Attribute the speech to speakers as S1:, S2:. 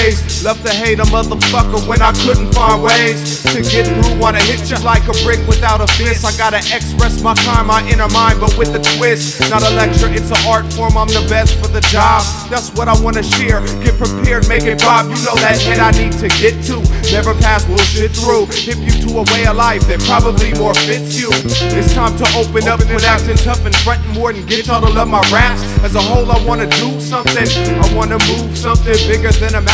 S1: ways. Love to hate a motherfucker when I couldn't find ways to get through. Wanna hit you like a brick without a fist. I gotta express my kind, my inner mind, but with a twist. Not a lecture, it's an art form, I'm the best for the job. That's what I wanna share, get prepared, make it pop. You know that head I need to get to, never pass bullshit through. Hip you to a way of life that probably more fits you. It's time to open up, quit acting tough and frontin' more than get y'all to love my raps. As a whole I wanna do something, I wanna move something bigger than a